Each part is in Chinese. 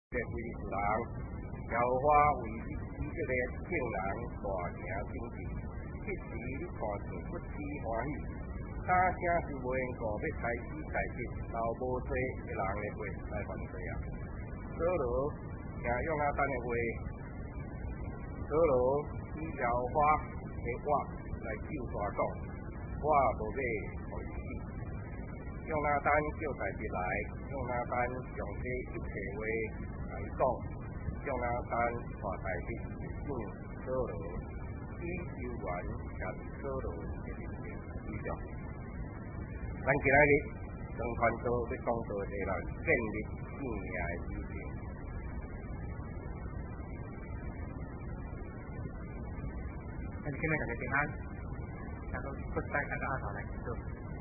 这规事人，桃花为以这个敬人大名鼎鼎，一时你看见不知欢喜，打声是无缘故要开始代志，留无多一人的话来犯罪啊！所罗听用阿丹的话，所罗以桃花的我来救大讲，我无要互伊死。用阿丹叫代志来，用阿丹将这一切话来讲，用阿丹带代志进所罗，以修完也是所罗的人生意象。咱今仔日长传道要讲道的人建立性命的事情。 今日大家平安，大家不带那个阿头来做。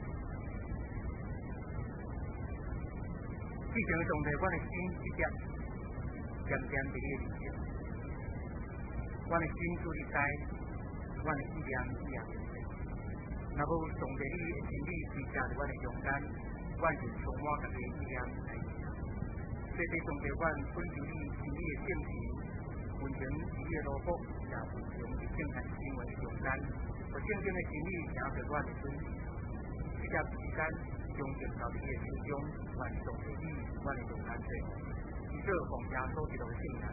自从上帝阮的心一点，渐渐伫你的面前，阮的心主你知，阮的意念也明白。若无上帝你的真理追加伫阮的中间，阮就充满家己的意念来影响。所以上帝阮恳求你真理的证实，完成你的罗卜，也完成你正常行为的中间，和正经的真理成为阮的准。这条时间将进到你的手中，阮上帝你，阮的中间做，以做奉耶稣基督的圣名。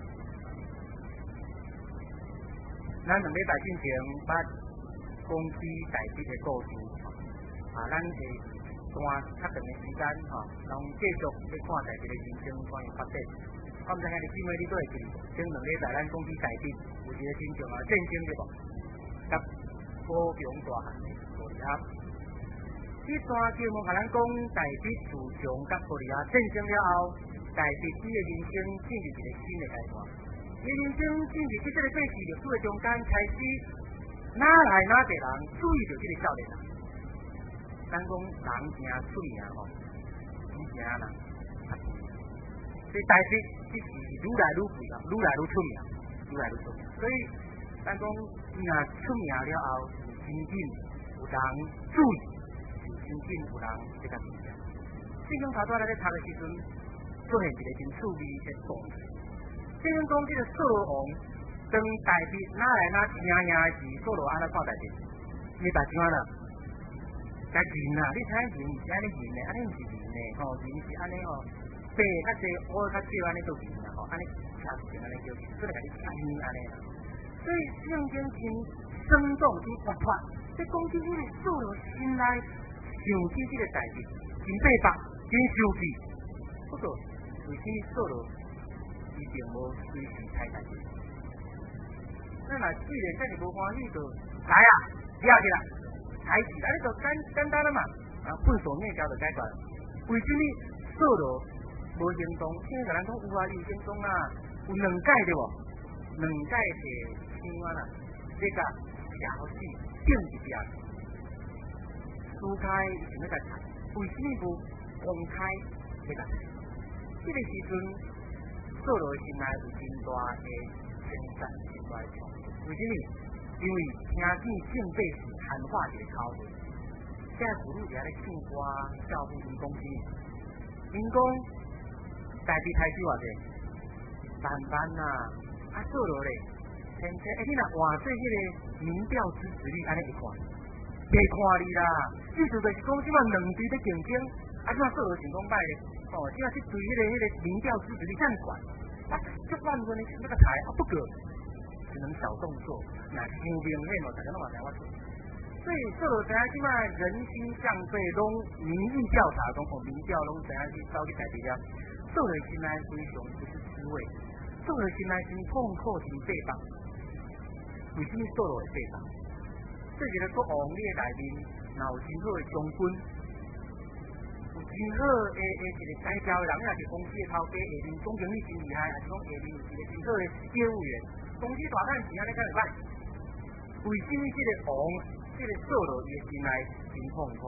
咱两礼拜之前捌公司代志的故事，咱会段较长的时间，拢继续要看代志的人生关于发展。我毋知兄弟姊妹你都会记，前两礼拜咱公司代志有一个真正战争对无？甲高雄大汉的玻璃鸭，这段节目甲咱讲代志自从甲玻璃鸭战争了后，代志伊的人生进入一个新的阶段。伊人生进入这个过去历史的中间，开始哪来哪个人注意到这个少年人。咱讲人真出名吼，真正人。所以代志一是愈来愈贵啊，愈来愈出名，愈来愈出名。所以咱讲，若出名了后，就真紧有人注意，就真紧有人这个评价。圣经头拄仔咱咧读的时阵，出现一个真趣味的故事。圣经讲这个扫罗王，当代志哪来哪听的时，扫罗安怎看代志？你大怎啦？甲人啊，你睇人是安尼人呢，安尼毋是人呢，人是安尼白较济，黑较少，安尼做人啦，安尼差事安尼叫，所以甲你听安尼啦。所以圣经真生动，真活泼，这讲起这个扫罗心内想起这个代志，真白白，真生气。不过，为什么扫罗伊并无随时开代志？咱若既然遮尔无欢喜，就来啊，抓起来，开始，安尼就简单了嘛，粪扫灭条就解决了。为什么扫罗无行动？现在咱讲有啊，有行动啊，有两届对无？两届是青蛙啦，这个调戏定一边，私开想要甲查，为什么无公开这个？这个时阵，扫罗心内有真大的称赞，真大的冲动。为什么？因为听见敬拜是汉化一个口号。现在古路底下咧唱歌，教父因讲是，因讲代志开始偌济，慢慢啊，扫罗咧，你若换做迄个民调支持率，安尼会看，袂看你啦。意思就是讲，即马两队咧竞争，即马扫罗成功歹咧，即马这对迄个民调支持率这样悬，这万分的那个台不过，只能小动作，那伤明显大家拢嘛知我做。所以扫罗知影即马人心向背，拢民意调查讲，民调拢知影去走去代志了，扫罗心内非常不是滋味。扫罗心内真痛苦，真背叛。为什么扫罗会背叛？这是咧国王你的内面，若有真好的将军，有真好的一个代表的人，也是公司的头家，下面总经理真厉害，还是讲下面有一个真好的业务员，公司大干钱安尼敢会歹？为什么这个王，这个扫罗伊的心内真痛苦？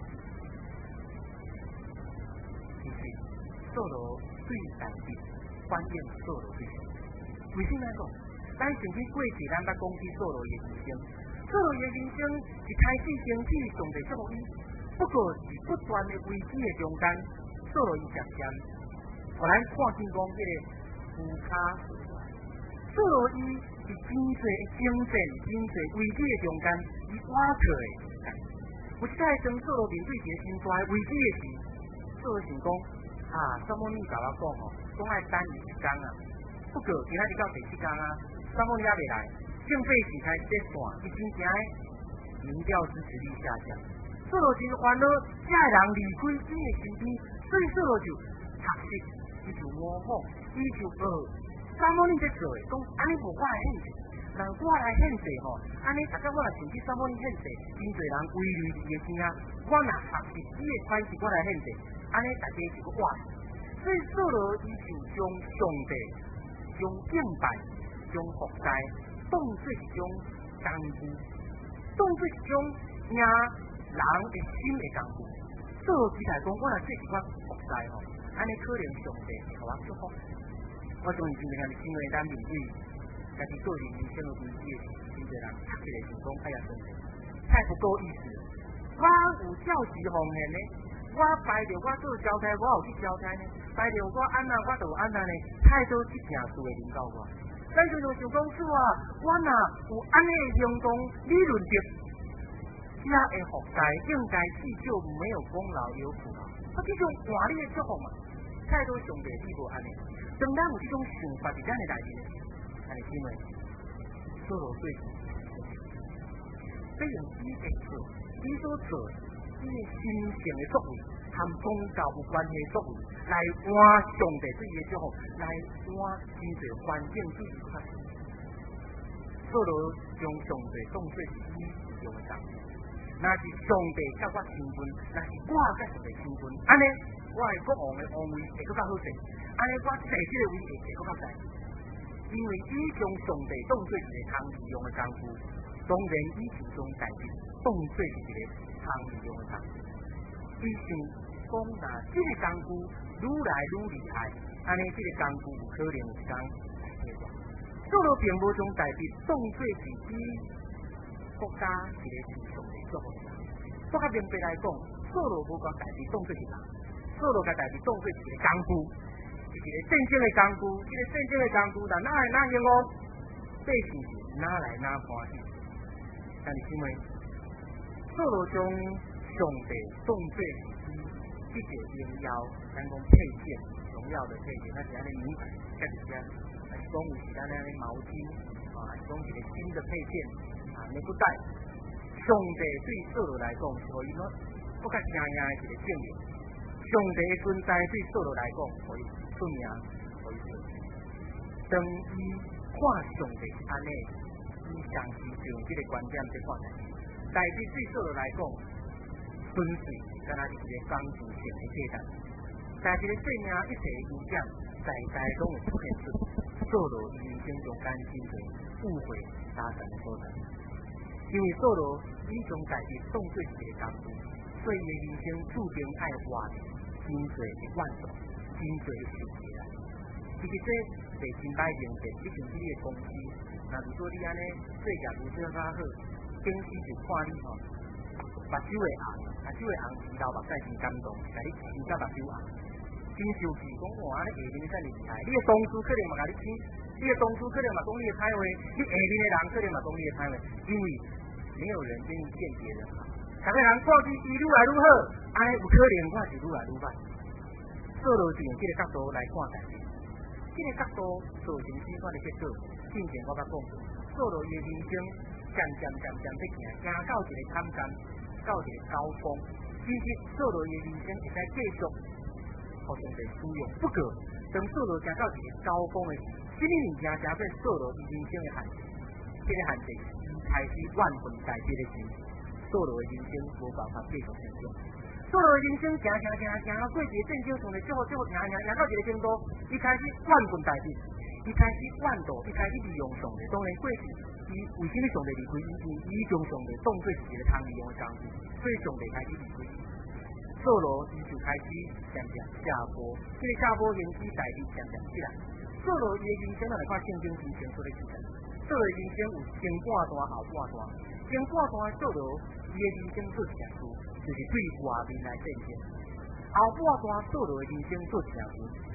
其实扫罗对代志反映扫罗对象。为什么讲？咱曾经过去，咱捌讲起扫罗的人生。扫罗的人生一开始兴起，上帝祝福伊，不过是不断的危机的中间，扫罗伊渐渐我咱看见讲这个夫卡做落伊是真侪精神、真侪危机的中间，伊挖出的时间。有一摆当做落面对一个真大的危机的时，做落想讲萨摩尼甲我讲讲爱等伊一天啊。不过今仔日到第7天啊，萨摩尼也未来，政府是开始线，伊真正民调支持率下降。做落真烦恼，这人离开伊的身边，所以做落就学习，伊就模仿，伊就学。萨摩尼在做的，讲安尼无我来限制，人我来限制安尼大家我来想起萨摩尼限制，真侪人围绕伊的边啊，我若学习伊的款式，我来限制，安尼大家就个我。所以做落伊就将上帝、将敬拜、将服侍当做一种工具，当做一种领人的心的工具。做落其来讲，我若做一款服侍安尼可能上帝会互我祝福。我总是真正是因为咱面对家己个人人生的危机的时，真侪人读起来想讲哎呀，真是太不够意思了。我有教职奉献呢，我排着我做交差，我有去交差呢，排着我安那，我就安那呢，太多这件事会领导我。咱就想讲主啊，我若有安尼的行动，理论着这的服侍应该是就没有功劳也有苦劳，这种华丽的祝福嘛，太多上帝你无安尼。当咱有这种想法伫咱的内面的时候，安尼因为做落对，这用伊的做，伊所做，伊的心性的作为，和宗教有关系的作为，来换上帝对伊的祝福，来换真侪环境对伊发生。做落将上帝当作是伊使用的工具，若是上帝甲我身份，若是我甲上帝身份，安尼我的国王的王位会更较好势。安尼我坐这个位会更较大，因为伊将上帝当作一个通利用的工具，当然伊就将代志当作是一个通利用的工具。伊想讲若这个工具愈来愈厉害，安尼这个工具有可能有一天来解决。做落并无将代志当作是伊国家一个是上帝祝福的。我较明白来讲，做落无将代志当作是人，做落甲代志当作是一个工具。是一个战争的工具，这个战争的工具，哪来哪用哦？百姓是哪来哪欢喜？但是因为做落将上帝当作一个荣耀，咱讲配件，荣耀的配件，那是咱的名牌，甲一些，还是讲有是咱的毛巾，还是讲一个新的配件，内裤带。上帝对做落来讲，是互伊更较正样的一个证明。上帝的存在对做落来讲，互伊出名，互伊出名。当伊看上帝是安尼，伊长期就用这个观点去看待。代志对做落来讲，纯粹敢若是一个工具性的替代。但是个生命一切的影响，在拢会出现出做落伊人生中间真侪误会达成的所在。因为做落伊将代志当作是一个工具，所以伊的人生注定爱活真侪的万种，真侪的受起来。其实这是真歹明白，你像你的公司，那如果你安尼做业务做较好，公司就看你目睭会红，目睭会红，知道目屎真感动，甲你生甲目睭红，真受气，讲哇，安尼下面遮尔厉害，你的同事可能嘛甲你请，你的同事可能嘛讲你的歹话，你下面的人可能嘛讲你的歹话，因为没有人愿意见别人好。逐个人看起伊愈来愈好，安尼有可能我是愈来愈歹。做落是用这个角度来看待，这个角度造成什么的结果？之前我甲讲过，做落伊的人生渐渐在行到一个坎站，到一个高峰。其实做落伊的人生会使继续互上帝使用，不过当做落行到一个高峰的时，什么物件才做做落伊人生的限制？这个限制是开始万分改变的时，做落的人生无办法继续成长。做落的人生行到过一个正经上的最后行到一个程度，伊开始万分改变，伊开始万度，伊开始利用上帝。当然过去伊为什么上帝离开伊？伊将上帝当作是一个通利用的工具，所以上帝开始离开伊。做落伊就开始渐渐下坡，这个下坡形势代志渐渐起来。做落伊的人生，咱来看圣经之前说的记载。做落人生有前半段后半段，前半段做落伊的人生做成事，就是对外面来见证；后半段做落的人生做成事，全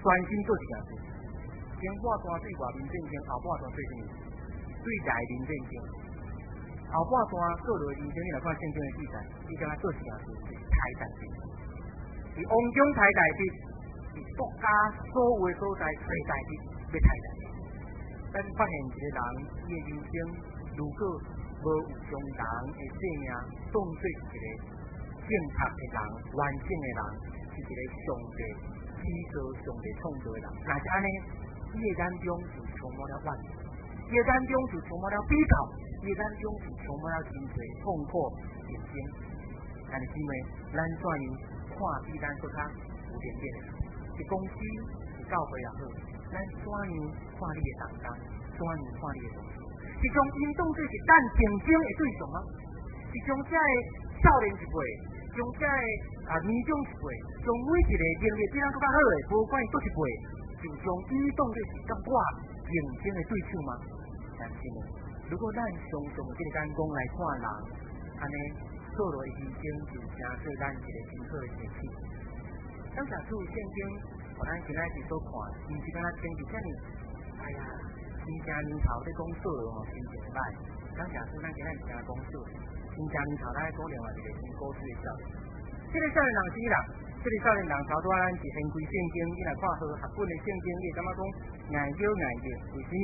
心做一件事，先化单对外面正经，后半段对什么？对内面正经。后半段做落人生，你来看圣经的记载，伊将他做一件事，就是抬大笔。伊王中抬大笔，是国家所有的所在抬大笔，要抬大笔。咱发现一个人，伊的人生如果无有将人的生命当作一个正确的人、完整的人，是一个上帝启造、上帝创造的人。若是安尼，伊的眼中就充满了万事，伊的眼中就充满了比较，伊的眼中就充满了真侪痛苦人生。但是姊妹，咱怎样看比咱更加有点点的？是公司、是教会也好，咱怎样看你的当中，怎样看你的东西？是将因当作是咱竞争的对象吗？是将这个少年一辈，将这个年长一辈，将每一个能力比咱更加好的，无管伊倒一辈，就将伊当作是甲我竞争的对手吗？但是呢，如果咱常常这个眼光来看人，安尼做落的人生就成做咱一个真好的提醒。感谢主圣经，互咱今仔日所看，毋是敢若天气遮尔，哎呀，真正年头咧讲做哦，心情歹。感谢主，咱今仔日听讲做，真正年头咱讲另外一个真古锥的少年。这个少年人是伊人，这个少年人头拄仔咱是先开圣经，伊来看好学本的圣经，伊感觉讲硬叫硬叫，为什么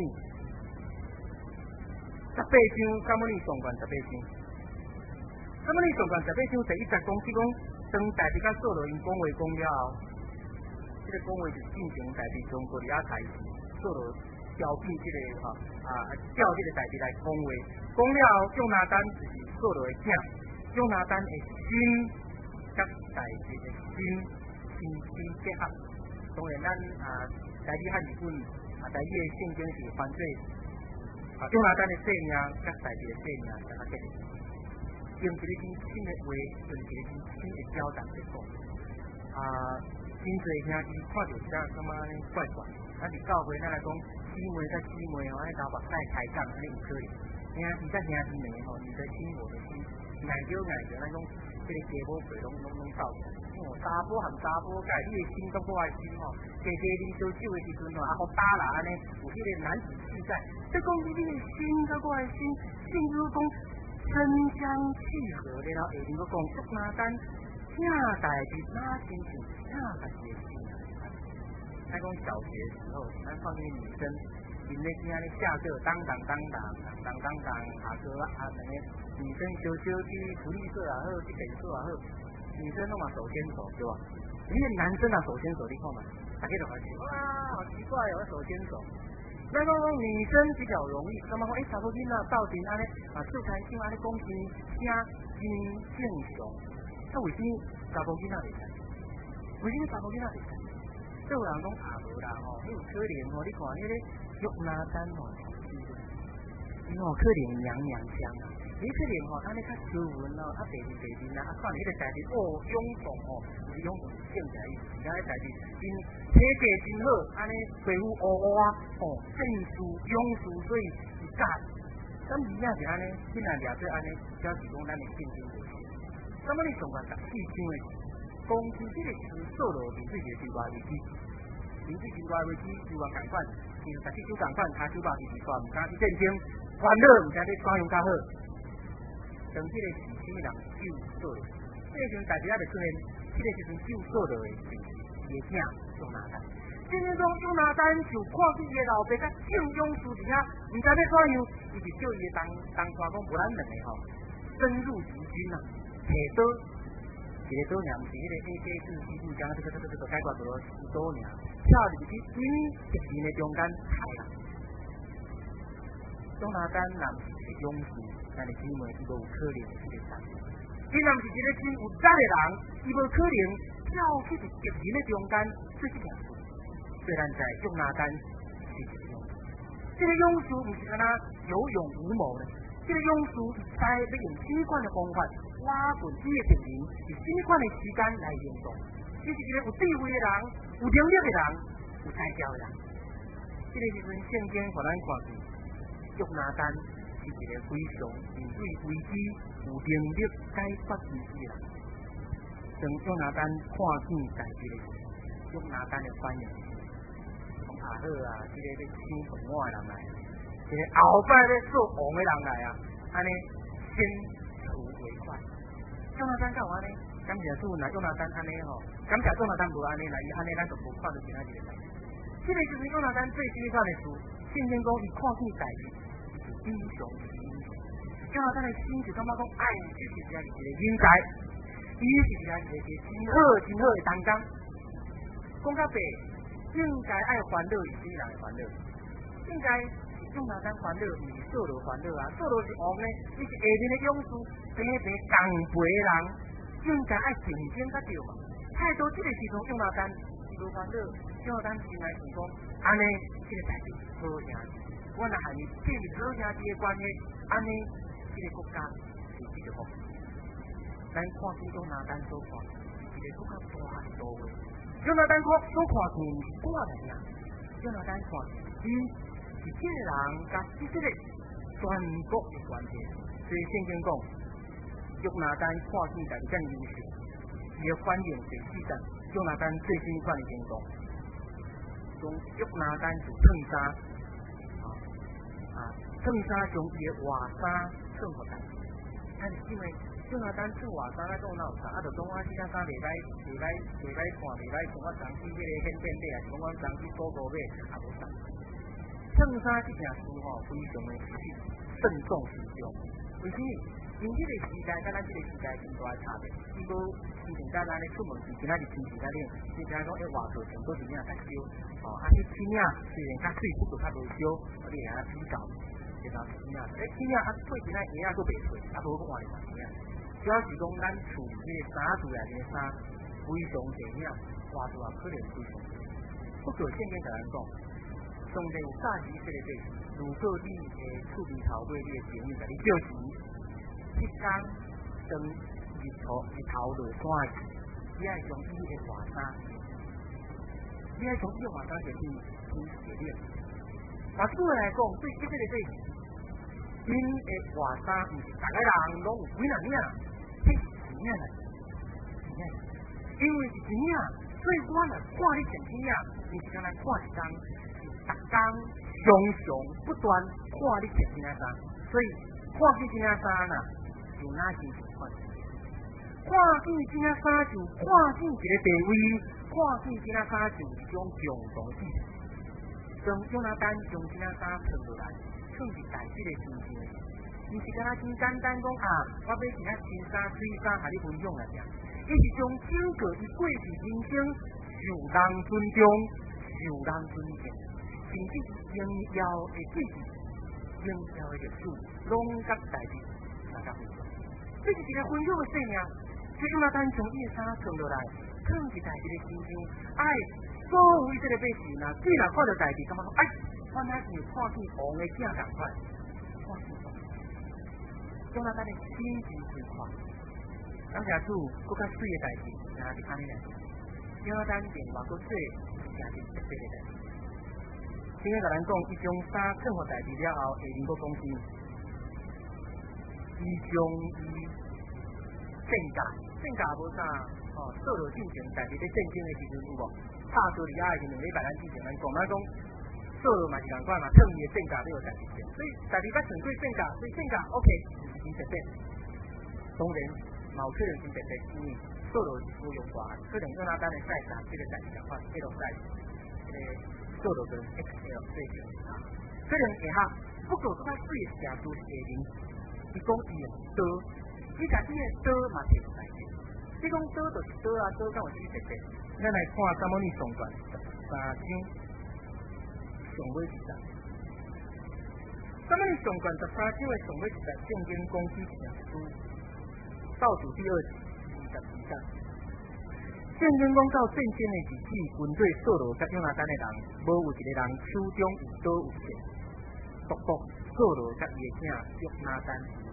？18章，撒母耳上卷18章。撒母耳上卷18章第1节讲起讲，当大地甲扫罗因讲话讲了后，这个讲话就是进行大地从哥利亚开始，扫罗调变这个叫这个大地来讲话，讲了后，约拿单就是扫罗的囝，约拿单的心甲大地的心结合。当然，咱台语汉语本台语的圣经是翻做约拿单的性命甲大地的性命相结合。用一个真深的话，用一个真深的表达来讲，真侪兄弟看到这感觉安尼怪怪，咱伫教会咱来讲，姊妹甲姊妹吼，安尼头目屎开讲，安尼有可能。兄弟甲兄弟妹吼，你的心我的心，硬叫，咱讲这个家母辈拢斗起来。查甫含查甫界，你的心甲我的心吼，家啉烧酒的时阵吼，互打啦安尼，有迄个男子气概。即讲你的心甲我的心，甚至讲。真相契合的了，下面个讲约拿单听大地哪亲像听家己的心。咱讲小学的时候，咱看那个女生，因咧听咧下课当下课那个女生小去福利社也好，去北社也好，女生拢嘛手牵手对吧？你个男生手牵手，你看嘛，大家都开始哇，好奇怪哦，手牵手。咱讲女生比较容易，那么讲查甫囡仔斗阵安尼做开心安尼讲真正正常。为什么查甫囡仔袂使？为什么查甫囡仔袂使？有人讲无啦吼，迄有可能吼，你看迄个约拿单吼，伊可能娘腔啊，你可能吼安尼较斯文咯，白面啊，看迄个代志臃肿吼，就是臃肿正起来，而且代志真体格真好，安尼皮肤乌乌啊，正事勇士，所以是假。咁而家是安尼，现在掠做安尼，表示讲咱的圣经无错。咁么你上个14章的讲出这个是扫罗面对着对外危机，面对对外危机对外共款，像14章共款，他手把是抓唔敢去战争，烦恼唔知咧怎样较好。当这个是什么人救扫罗？这个时阵大家就出现，这个时阵救扫罗的就是伊的囝约拿单。今天讲约拿单就看见伊的老爸甲正勇士伫遐，唔知要怎样，伊就叫伊的同山讲无咱两个吼，深入敌军啊，摕刀，一个刀尔，毋是迄个 AK-47讲这个解决到是刀尔，跳入去因敌人的中间杀人。约拿单若毋是一个勇士，咱的姊妹伊无有可能去个杀。伊若毋是一个真有胆的人，伊无可能跳去敌人的中间做这件事。虽然在约拿单是一个勇士，这个勇士毋是敢若有勇无谋的，这个勇士是知要用什么款的方法拉滚伊的敌人，是什么款的时间来行动。伊是一个有智慧的人，有能力的人，有才调的人。这个时阵圣经互咱看见，约拿单是一个非常面对危机有能力解决危机的人。当约拿单看见代志的时候，约拿单的反应， 好啊，这个要抢饭碗的人来，这个后摆要做王的人来啊，安尼先除为快。用哪单干嘛呢？感谢主呐，用哪单安尼吼，感谢用哪单无安尼啦，伊安尼咱就无看到其他一个代志。这个就是用哪单最喜欢的事，圣经讲伊看见代志是英雄是英雄，用哪单的心就感觉讲，哎，这是一个应该，伊是一个真好真好的当工。讲较白，应该爱烦恼，是人烦恼；应该是用哪单烦恼，毋是做罗烦恼啊。做罗是王呢，伊是下面的勇士，平平共陪的人，应该爱认真较对嘛。太多这个时阵用哪单是无烦恼，用哪单心来想讲，安尼这个代志好兄弟，我若下面建立好兄弟的关系，安尼这个国家就继续好。咱看见用哪单所看，一个国家大是多位。用哪单所看见是寡的呀？用哪单看，伊是这个人甲这个全国的关系。所以圣经讲，用哪单看见代志更优秀，伊的反应第4章，用哪单最新款的情况，从用哪单就蹭衫，蹭衫从伊的外衫蹭互代志，但是因为。用哪单穿外衫来讲哪有啥？就讲我这件衫袂歹看，袂歹从我长期迄个显变买，还是讲我长期收购买，也无啥。衬衫这件事吼，非常的慎重慎重。为什么？因这个时代甲咱这个时代真大的差别。伊无之前甲咱咧出门时，今仔日天气较冷，之前讲外套全部是领较少，这天领虽然较水，不过较无少，你会安比较。这张天领，天领配今仔鞋佫袂脆，无讲换哩换天领。主要是讲咱厝这个衫厝内底衫非常济领，外头也可能非常济。不过圣经甲咱讲，上帝有早时这个辈，如果你的厝边头尾你的朋友甲你叫钱，迄天当日头落山时，你爱从伊的外衫，你爱从伊的外衫就去洗领。话主来讲，对这个辈，因的外衫毋是大家人拢有几若领。这是钱来，因为是钱啊，所以我若看你穿钱啊，毋是干那看一工，是逐工常常不断看你穿钱衫，所以看见钱衫呐，就哪心情款？看见钱衫就看见一个地位，看见钱衫就一种共同意识。从用哪单从钱衫穿落来，穿是代志的心情。毋是敢若真简单讲我买其他新衫、水衫，甲你分享来听。伊是将整个伊过去人生受人尊重、受人尊敬，甚至是荣耀的记忆、荣耀的历史，拢甲代志大家分享。这是一个分享的生命，所以咱从伊的衫穿落来，藏一代志的心情，爱所有这个辈事呐，既然看到代志，感觉讲我那是看见王的囝同款，看见。将咱的心情开阔，感谢主，更较水的代志，然后就安尼来。将咱另外搁做诚实特别的代志。今日甲咱讲，伊将衫穿互代志了后，下面搁讲啥？伊将伊正价无啥，做落进前，代志咧正经的时阵有无？拍做里是2礼拜咱之前咱讲，做落嘛是共款嘛，趁伊的正价了有代志做，所以代志捌顺过正价，所以正价 OK。真特别，当然，某可能真特别，因为做落是不用挂，可能用哪单的赛事，这个赛事讲法 L 赛，做落跟 XL 最少，可能下下，不过更较水的程度是下面，伊讲伊用刀，伊甲伊的刀嘛摕出来的，你讲刀就是刀啊，刀敢有啥特别？咱来看萨摩尼上传13章上尾1章。咱们上传13章的上尾1章，圣经讲起一件事，倒数第2集22章。圣经讲到战争的日子，军队扫罗甲约拿单的人，无有一个人手中有刀有剑，独独扫罗甲伊的囝约拿单。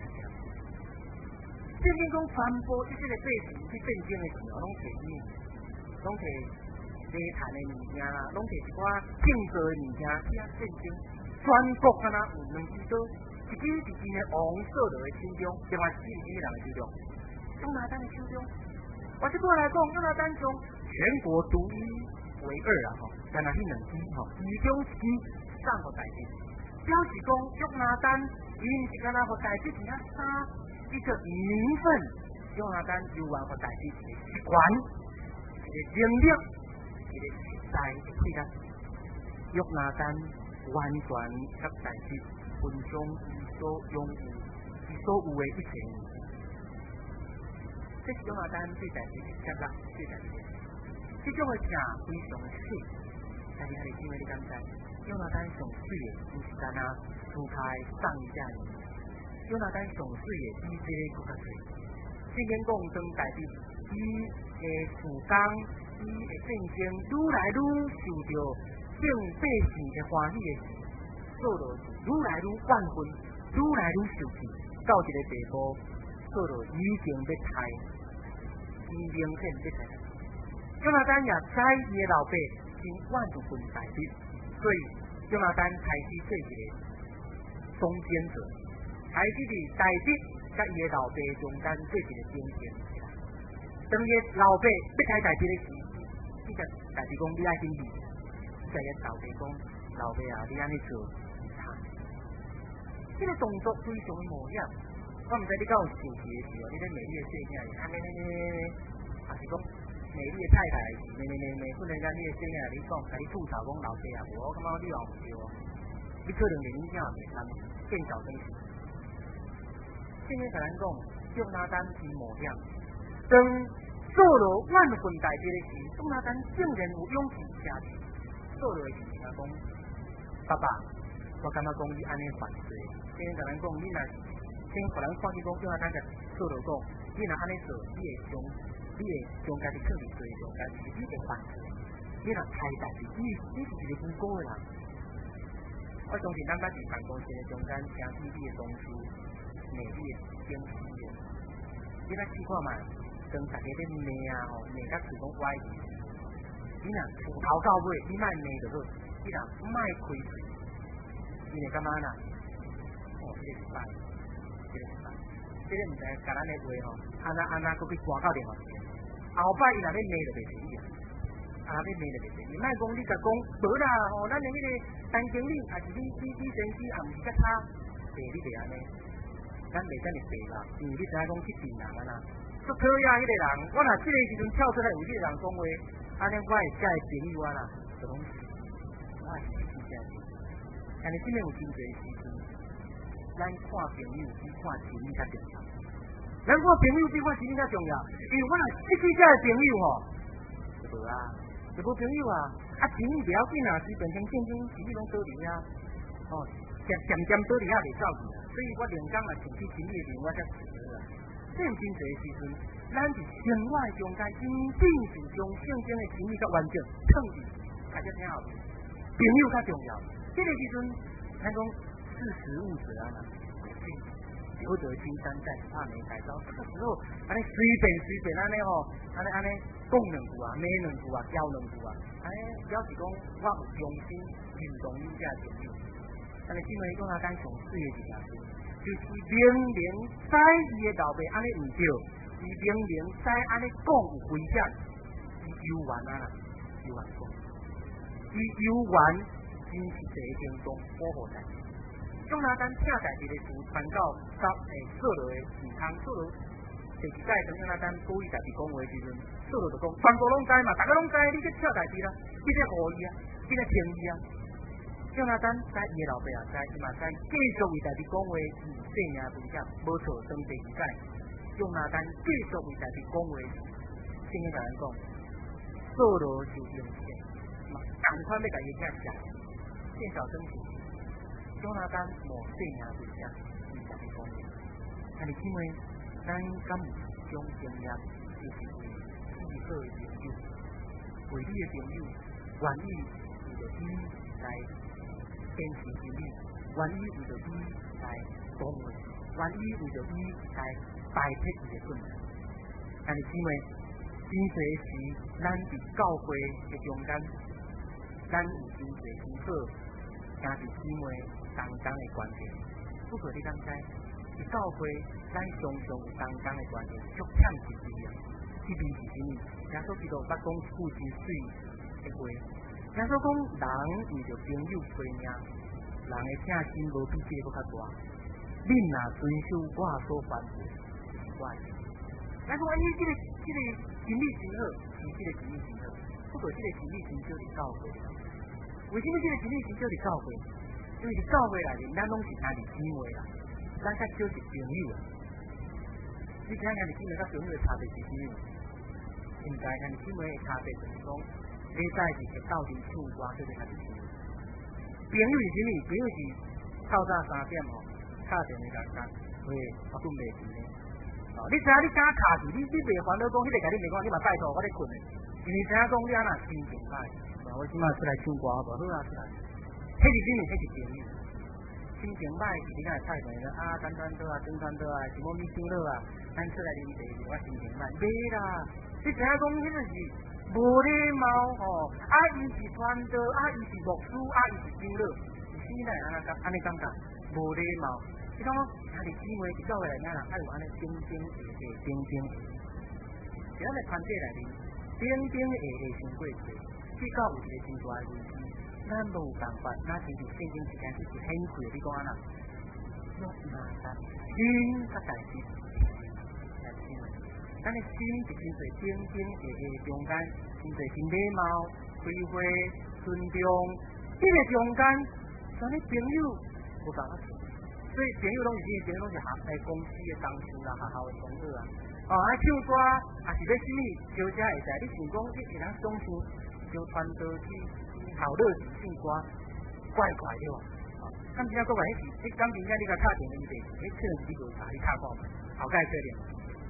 圣经讲传播这个背景去战争的时候，拢摕伊，拢摕泥炭的物件啦，拢摕一寡建造的物件去啊战争。全国敢若有2支刀，一支是因的王扫罗的手中，另外一支是因人的手中，约拿单的手中。或者过来讲，约拿单从全国独一， 为二啊吼，干那迄两支吼，其中一支送互大地，表示讲约拿单伊毋是干那互大地只啊三一个名分，约拿单犹原互大地一个习惯，一个能力，一个实在的配合。约拿单完全甲大地分享伊所拥有、伊所有的一切。这是约拿单对大地的接纳，对大地的。这种的听非常水，但是你因为你刚才约拿单上水的，就是干那出开上一下的。约拿单上水的比这个更加水。圣经讲当大地，伊的事工，伊的圣经愈来愈受到众百姓的欢喜的时，做落愈来愈万分，愈来愈受气，到一个地步，做落已经要太，已明显要太。约拿单也知伊的老爸真万分大地，所以约拿单开始做一个中间者，开始伫大地甲伊的老爸中间做一个中间起来。当伊老爸要开大地的时，伊甲大地讲你爱紧离，伊甲伊老爸讲老爸啊，你安尼做唔差。这个动作非常的模样，我唔知你敢有想起的时候，你咧美丽的细囝是安尼，还是讲？美丽的太太，每忽然间你的声音啊，你讲，甲你吐槽讲老爸啊，我感觉你话唔对哦，你可能连你囝也袂当见到东西。圣经甲咱讲，约拿单是模样，当做了万分大地的时，约拿单竟然有勇气下去，做了的是讲，爸爸，我感觉讲你安尼犯罪。圣经甲咱讲，你若先互人看见讲约拿单甲做了讲，你若安尼做，你会将。你会将家己放伫罪上，家己你会犯罪。你若开大事，你是一个无辜的人。我相信咱捌伫办公室的中间听你的东西，美丽的惊喜的。你来试看嘛，当大家咧骂啊吼，骂甲嘴讲歪去，你若从头到尾你莫骂就好，你若莫开嘴，你会感觉呐？哦，这个失败，这个失败，这个毋知甲咱的话吼，安那搁去挂到电话。后摆伊若咧骂就袂成意啊！咧骂就袂成意，莫讲你甲讲无啦吼，咱的迄个陈经理，还是你先生也毋是较差，你袂安尼，咱袂遮尔白啦，因为你知影讲去病人啊啦，足讨厌迄个人，我若即个时阵跳出来为即个人讲话，安尼我会遮的朋友啊啦，就拢是，我也是真正是，但是真正有真侪时阵，咱看朋友比看钱物较重要。咱看朋友比看钱物较重要，因为我若失去这个朋友吼，就无啊，就无朋友啊。钱物不要紧啊，随便正正是你拢倒离啊，哦，渐倒离啊袂走去啊。所以我连讲啊，想起钱物的面，我才死啊。这真侪时阵，咱是生活的中间，真正是将圣经的钱物较完整藏伫大家听后面，朋友较重要。这个时阵，咱讲识时务者啊嘛。有得金山在，怕没改造。这个时候，安尼随便安尼吼，安尼讲两句啊，骂两句啊，教两句啊，安尼表示讲我有用心认同你这朋友。但是因为讲阿咱上水的一件事，就是明明知伊的老爸安尼唔对，伊明明知安尼讲有危险，伊犹原啊啦，犹原讲，伊犹原真是这种中保护在。约拿单听代志的事传到扫罗的耳康，扫罗第一届当约拿单故意代志讲话的时阵，扫罗就讲，全部拢知嘛，大家拢知，你去跳代志啦，你去护伊啊，你去听伊啊。约拿单知伊的老爸也知，伊嘛知继续为代志讲话，性命危险，无错。当第二届，约拿单继续为代志讲话，圣经甲咱讲，扫罗就用钱，嘛赶快要甲伊囝吃，见小争取。约拿单无性命危险，伊家己讲的。但是因为咱敢有种经验，就是为喜好的朋友，为你的朋友，愿意为着伊来坚持真理，愿意为着伊来讲话，愿意为着伊来摆脱伊的困难。但是因为真侪时，咱伫教会的中间，咱有真侪辛苦，兄弟姊妹。当的观点，不过你敢知？伫教会，咱常常有当的观点，足欠一字啊！一字是啥物？耶稣基督捌讲一句真水， 的话，听说讲人为着朋友陪命，人的正心无比这个搁较大。恁若遵守我所吩咐，就是我的。咱讲伊这个心理真好，是这个心理真好，不过这个心理真少伫教会。为什么这个心理真少伫教会？因为伫教会内面，咱拢是兄弟姊妹啦，咱较少是朋友啊。你听兄弟姊妹甲朋友的差别是啥物？应该兄弟姊妹的差别就是讲，你在是会斗阵唱歌，这个兄弟姊妹。朋友是啥物？朋友是透早3点吼，敲电话甲讲，喂，我困袂住呢。哦，你知影你敢敲去，你袂烦恼讲，迄个甲你袂讲，你嘛拜托我咧困咧。因为知影讲你安那心情歹，我即马出来唱歌无好啊出来。迄是啥物？迄是朋友。心情歹是你敢会菜饭啊，单单倒啊，中餐倒啊，是某物酒落啊，咱出来啉茶，我心情歹。袂啦，你知影讲迄个是无礼貌吼，啊伊是传道，啊伊是牧师，啊伊是长老，是哪会安尼感觉？无礼貌。你讲兄弟姊妹伫教会内底啦，爱有安尼顶顶下下，顶顶下下。伫咱个团体内面，顶顶下下伤过济，至少有一个真大的问题，咱无有办法，咱亲像圣经一开始是很贵，你讲安那，约拿单心甲代志，咱的心是真侪顶顶下下中间，真侪真礼貌、开会、尊重，这个中间，咱的朋友无办法做。所以朋友拢是啥？朋友拢是公司的同事啦，学校的同学啊。哦，唱歌也是要什么？招车会使。你想讲你是人总是就传道去讨乐唱歌，怪怪对吧？哦，咁真正讲话，迄感情仔你甲敲电话去，迄可能是你无查，你敲看嘛，后盖确定。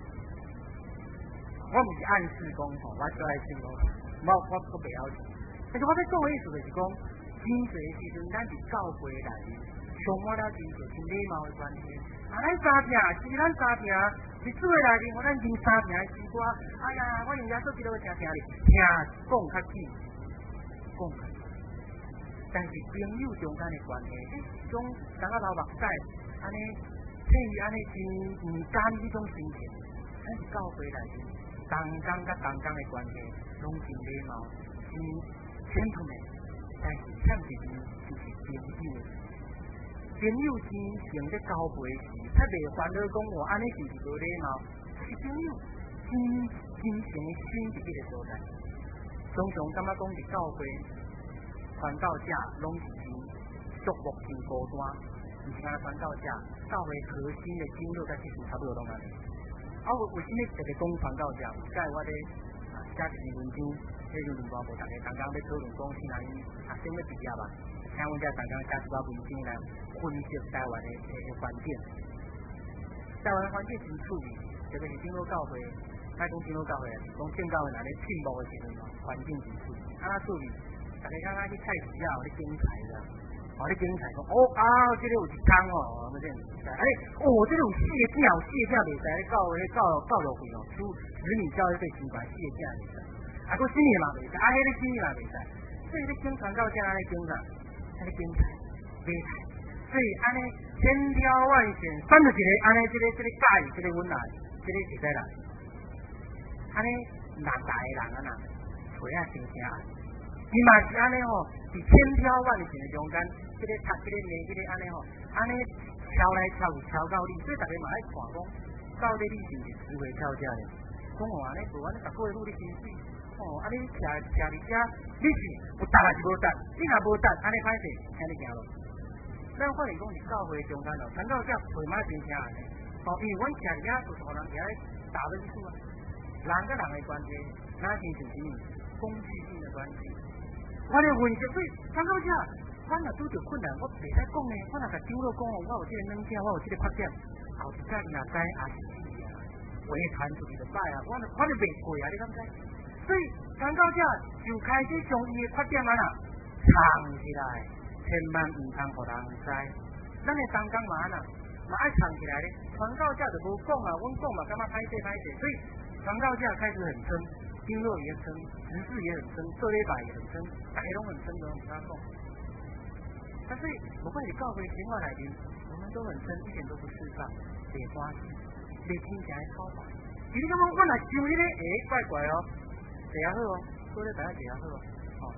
我唔是暗示讲吼，我最爱唱歌，我袂晓唱。但是我在讲的意思就是讲，真侪时阵咱伫教会内面。充满了真侪真礼貌的关系，咱三听是咱三听，是主的内面，我咱认三听的诗歌。哎呀，我用耶稣基督的听听哩，听讲较紧，讲较紧。但是朋友中间的关系，种等下流目屎，安尼譬如安尼真唔甘迄种心情，咱是教会内面，同工甲同工的关系，拢真礼貌，真gentleman，但是欠一点就是朋友。朋友之前在交陪时，他袂烦恼讲我安尼是无礼貌，是朋友真诚的心伫迄个所在。常常感觉讲伫教会传道者拢是真寂寞真孤单，毋是干传道者，教会核心的经络在其实差不多拢安尼。啊，为什么特别讲传道者？在我咧写一篇文章，迄种文化部大家刚刚咧讨论讲，是哪伊学生要毕业吧？听阮遮刚刚写一篇文章来分析台湾的环境。台湾的环境真趣味，特别是长老教会，莫讲长老教会啊，是讲正教会内咧进步的时阵哦，环境真趣味。安那趣味，大家刚刚去菜市啊，有咧剪菜啦，咧剪菜讲哦啊，这个有一缸哦，乜这？哎，哦，这个有四个囝袂使咧教会教育费哦，子女教育费200，4个囝袂使，啊，佫什么嘛袂使，啊，迄个什么嘛袂使，所以咧剪传教者安尼剪啥？安尼剪菜、买菜，所以安尼千挑万选，选到一个安尼，这个介意，这个阮来，这个会使来。安尼6大个人啊呐，找啊真正爱。伊嘛是安尼吼，伫千挑万选的中间，这个读这个念这个安尼吼，安尼挑来挑去挑到你，所以大家嘛爱看讲，到底你是毋是智慧挑者咧？讲哦安尼无安尼，逐个月愈哩薪水。哦，安尼徛伫遮，你是有值还是无值？你若无值，安尼歹势，安尼行咯。咱发现讲是教会中间咯，传道者陪马真正安尼。哦，因为阮徛伫遐就是互人徛咧打分数啊，人甲人的关系，哪是是什么工具性的关系？我咧问一对传道者，我若拄着困难，我袂使讲呢。我若甲长老讲，我有这个软件，我有这个缺点，后一届若知也是死啊，话传出去就歹啊，我就袂过啊，你敢知？所以传道者就开始将伊的缺点啊藏起来，千万唔通互人知。咱的同工嘛嘛爱藏起来咧。传道者就无讲啊，阮讲嘛，感觉歹势。所以传道者开始很争，经络也很争，执事也很争，做礼拜也很争，大家拢很争，都唔敢讲。但是不管是教会情况来临，我们都很争，一点都不释放，袂欢喜，袂听起来好吧？你感觉我若想迄个，怪怪哦。坐下好哦，坐咧大家坐下好哦。哦，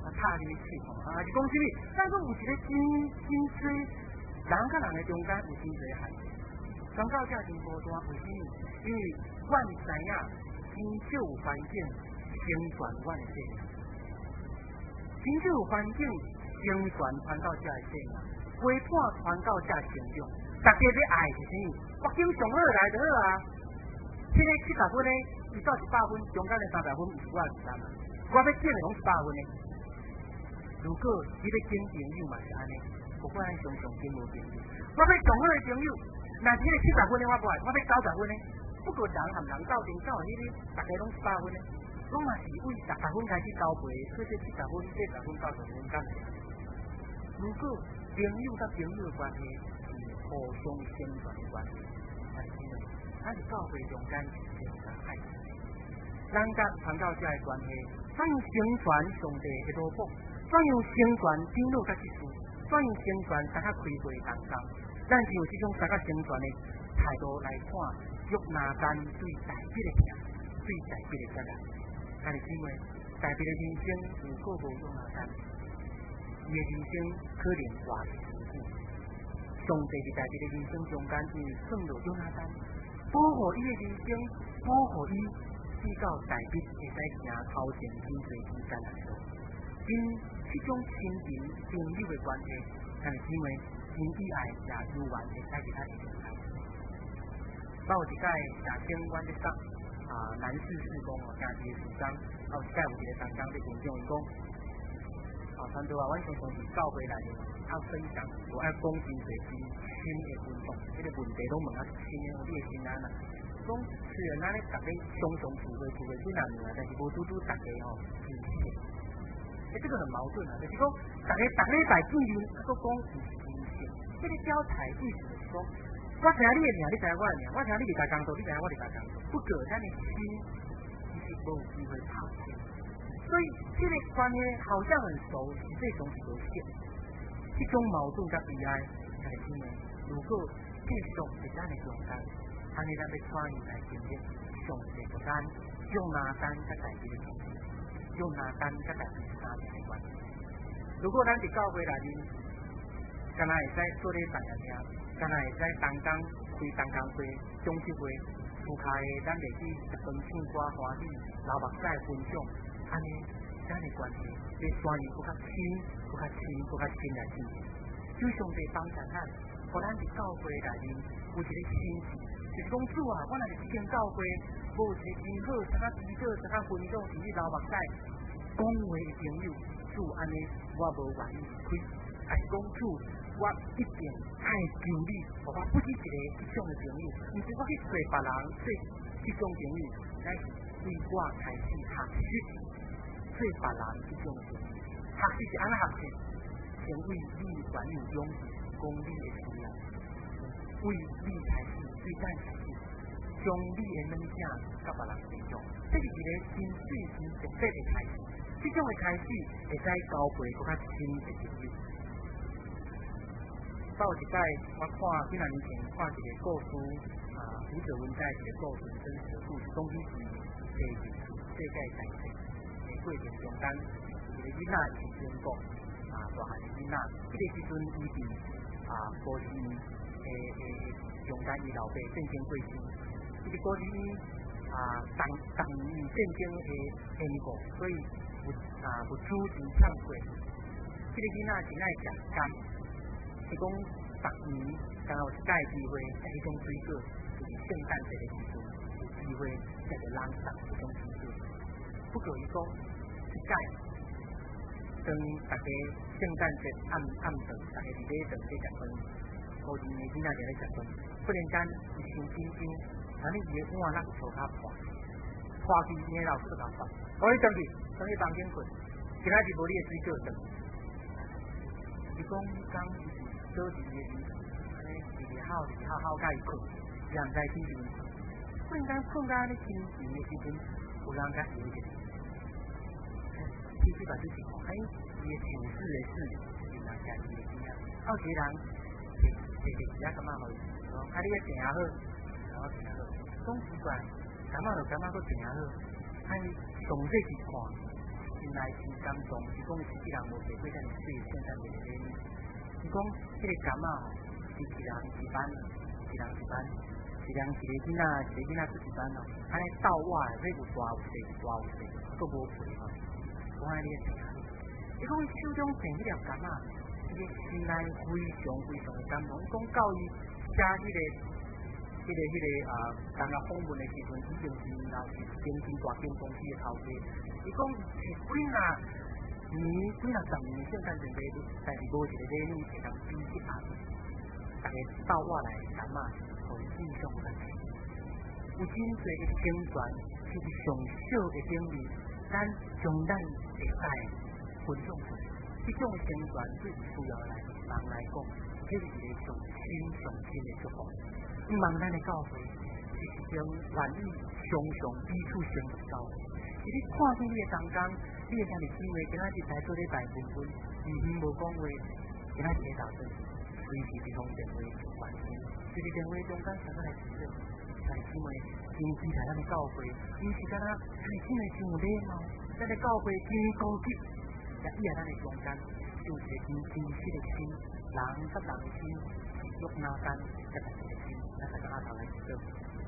拍你的气吼，是讲什么？咱讲有一个真多人甲人的中间有真多限制。宗教者真孤单，为什么？因为阮知影真少有环境成全阮的信仰，真少有环境成全传教者的信仰，陪伴传教者成长。大家要爱是啥？北京上好来就好啊！这个70分呢，伊到100分，中间的300分是我的负担啊。我要捡的拢100分呢。如果你要捡朋友嘛是安尼，不管常常捡无朋友。我要上好的朋友，那这个70分呢我不爱，我要90分呢。不过人和人斗阵斗迄个，大家拢100分呢，拢嘛是为10分开始交配，所以70分、80分、90分干的。如果朋友甲朋友的关系是互相成全的关系，但是呢，咱是教会中间相相爱。咱甲传教者的关系，怎样成全上帝的罗卜？怎样成全长老甲祭司？怎样成全大家开会当中？咱是有这种大家成全的态度来看约拿单对大笔的行，对大笔的责任。但是因为大笔的人生如果无约拿单，伊的人生可能活不久。上帝伫大笔的人生中间，因为算到约拿单，保护伊的人生，保护伊至到大笔会使行头前真侪艰难的路。因这种亲情朋友的关系，但是因为真以爱也有缘会使其他人来。包括一届夏天，阮咧讲南市施工正是主张，有一届有一个同工咧分享伊讲，传道阮常常是教会内面分享，我爱讲真侪是新的运动，这个问题拢问新的你的心安啦。讲虽然咱咧大家常常聚会几难年，但是无拄拄大家支持。这个很矛盾啊，就是讲大家拜见面，都讲是支持，这个交财意思就是讲。我听你的名，你知我的名；我听你伫家工作，你知我伫家工作。不过，咱的心其实无有机会拍开，所以这个关系好像很熟，实际上是无限。这种矛盾甲悲哀，但是呢，如果继续在咱的中间，安尼咱要带伊来经历上帝个咱用拿单甲大家的关系，用拿单甲大家三个的关系。如果咱伫教会内面，敢若会使做咧三样听。敢若会使同工开同工会、中秋会，厝骹的咱袂去食饭唱歌欢喜，流目屎分享，安尼咱的关系要转移更较亲、更较亲、更较亲来进行。求上帝帮助咱，互咱伫教会内面有一个心志，就是讲主啊，我若是去教会，无一个真好、啥较知识、啥较分享，是去流目屎讲话的朋友，主安尼我无愿意开，还是讲主。我一定爱求你，互我不止一个这种的朋友，毋是我去找别人做这种朋友，乃是为我开始学习做别人这种的朋友。学习是安怎学习？先为你原有勇气，讲你的需要，为你开始，对咱开始，将你的软件甲别人分享，这是一个真水真实际的开始。这种的开始会使交陪更较亲的朋友。到一届，我看几年前看一个故事，胡哲文在一个故事真实的故事，总之是世界大战的过程中间，一个囡仔是宣告大汉的囡仔，这个时阵伊伫高志医中间伊老爸战争过身，这个高志医当年战争的经过，所以有主真惭愧，这个囡仔真爱食柑。是讲逐年，刚有一届机会，在迄种水果，就是圣诞节的时阵，有机会在个朗诵这种水果。不过伊讲，一届当大家圣诞节暗顿，大家伫礼堂咧食饭，高年的囡仔就咧食饭，忽然间伊伤紧张，安尼伊的碗仔有涂骹破去，伊的老师就甲讲，我你上去房间困，今仔日无你的水果顿。伊讲讲。做一个安尼日好甲伊困，人在天边，忽然间困到咧清晨的时阵，有人甲伊着，其实把自己看，伊的处事的事，是人家己的囝，有一个人摕钱感觉好，你也行好，然后行好，总奇怪，感觉就感觉佫行好，上细去看， 心内真感动，是讲实际人无坐过遮尔水的圣诞节的礼物。是讲这个柑啊，是一人一班，一人一班，一人一个囡仔，一个囡仔出一班哦，安尼斗瓦的，有大有细，大有细，佫无肥哦，我安尼个听。伊讲伊手中摕迄粒柑啊，伊个心内非常的感动。伊讲到伊写当个访问的时阵，已经是然后是经大间公司的头家。伊讲是几若10年圣诞节礼物，但是无一个礼物会当比这下子。大家斗我来柑啊，互伊印象有来。有真侪的宣传，就是上少的顶面，咱将咱会使分享出去。这种宣传对需要来人来讲，这是一个上新的祝福。希望咱的教会是一种愿意常常彼此相扶教会。是你看见你的同工，你会使是姊妹，今仔日来做礼拜分分，无讲话，今仔日在打算随时伫通电话关心，就是电话中间常常来提醒，弟兄姊妹，真期待咱的教会，尤其敢若弟兄姊妹真有礼貌，咱的教会真高级，也以咱的中间就是一个真实的心，人甲人的心是约拿单甲大家的心，咱大家阿头来知道。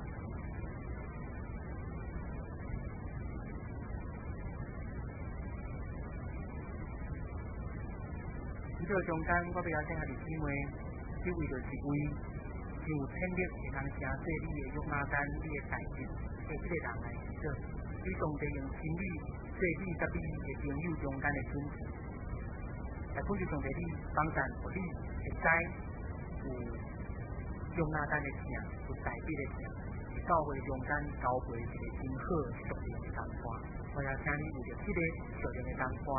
这个中间，我要邀请下弟兄妹，这位就是一位真有潜力会通成做你的约拿单，你的代志，的这个人来知道。你上帝用真理做你甲你的朋友中间的准绳，来本就上帝你帮助，互你会知有约拿单的听，有代表的听，是教会中间交陪一个真好属灵的同伴。我要请你为着这个属灵的同伴。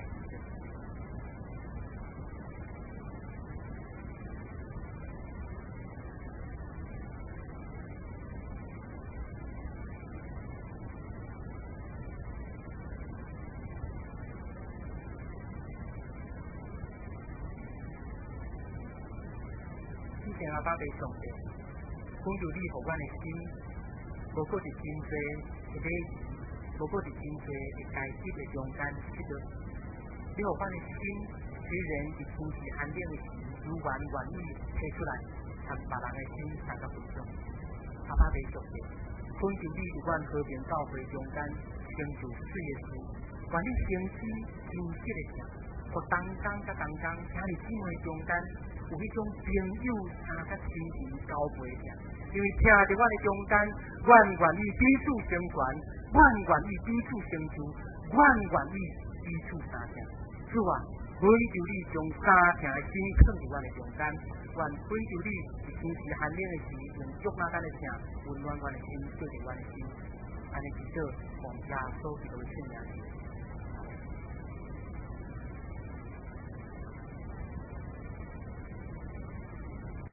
阿爸爸上帝，讲究你互阮的心，无过是真济一个，无过是真济会代志的中间去着。你互阮的心，虽然是初时寒冷的时，如愿意摕出来，同别人的心大家分享。阿爸爸上帝，讲究你伫阮和平教会中间成就水的事，愿你成之真实的事，互同工甲同工，请你姊妹中间。有迄种朋友相较亲情交陪着，因为听着我的中间，愿意彼此相传，愿意彼此相助，愿意彼此相听。主啊，恳求你将三听的心放伫我的中间，恳求你是平时寒冷的时，用约拿单的听温暖我的心，对着我的心，安尼祈祷，奉耶稣基督的圣名。